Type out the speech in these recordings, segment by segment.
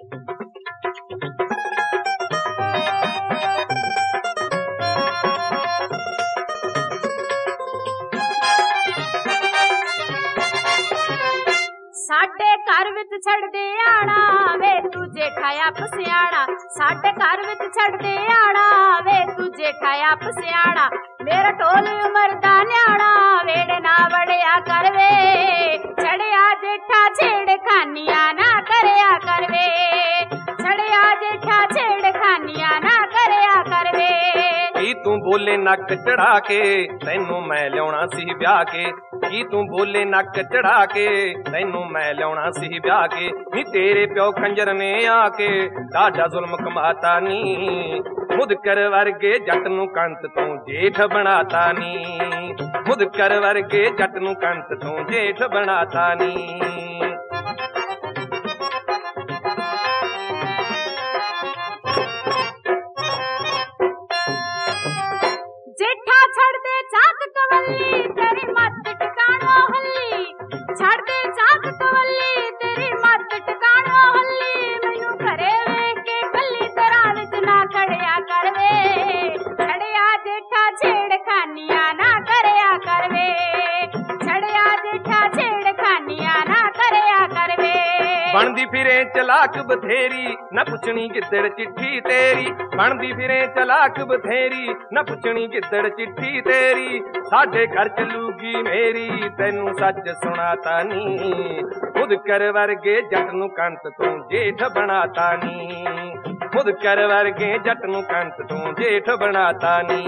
साडे घर विच छड़दे आना वे तू जेठा आप सियाणा, साडे घर विच छड़दे आना वे तू जेठा आप सियाणा। मेरा टोल उमर दा न्याणा वेड़े ना वड़िया करवे, छड़िया जेठा छेड़ खानिया ना करया करवे, छड़िया जेठा छेड़ खानिया ना करया करवे। की तू बोले नक चढ़ा के तैनू मैं लियाउणा सी ब्याह के, की तू बोले नक चढ़ा के तैनू मैं लियाउणा सी ब्याह के। नी तेरे प्यो कंजर ने आके डाढा जुल्म कमाता नी, मुदकर वर्गे जट नू कंत तू जेठ बनाता नी, मुदकर वर्गे जट नू कंत तू जेठ बनाता नी। जेठा छड़ दे चाक कवल्ली तेरी मत टिकाणो हल्ली, छड़ दे चाक कवल्ली तेरी मत टिकाणो हल्ली। मैनू घरे वेख के कल्ली तेरा विच ना खड़िया करवे, छड़िया जेठा छेड़ खानिया ना करया करवे, छड़िया जेठा छेड़ खानिया ना करया करवे। बनदी फिरे चलाक बथेरी न पुछनी गिद्दड़ चिट्ठी तेरी, बनदी फिरे चलाक बथेरी न पुछनी गिद्दड़ चिट्ठी तेरी। साडे घर चलूगी मेरी तैनू सच सुनाता नी, मुदकर वर्गे जट नू कंत तू जेठ बनाता नी, मुदकर वर्गे जट नू कंत तू जेठ बनाता नी।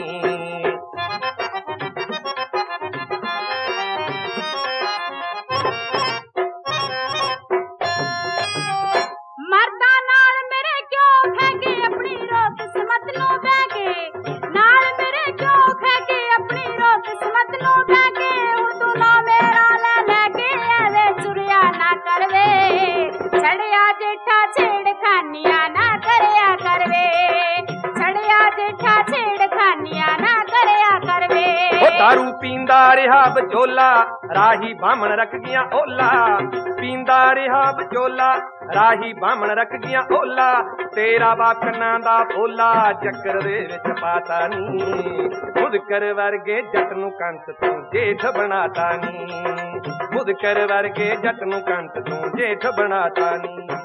मर्दा नाल मेरे क्यों खेगे अपनी रोक किस्मत नू बैगे, नाल मेरे क्यों खेगे अपनी रोक किस्मत नू बैगे। तू ना मेरा ले लेके ऐवे चुरिया ना करवे, छड़िया जेठा छेड़ खानिया ना करया करवे, छड़िया जेठा छेड़ खानिया ना करया करवे। ओ दारू पींदा रिहा बचोला राही बामण रख गया ओला, पींदा रिहा बचोला राही बामण रख गया ओला। तेरा बाप कन्ना दा भोला चक्कर दे विच पाता नी, मुदकर वर्गे जट नू कंत तू जेठ बनाता नी, मुदकर वर्गे जट नू कंत तू जेठ बनाता नी।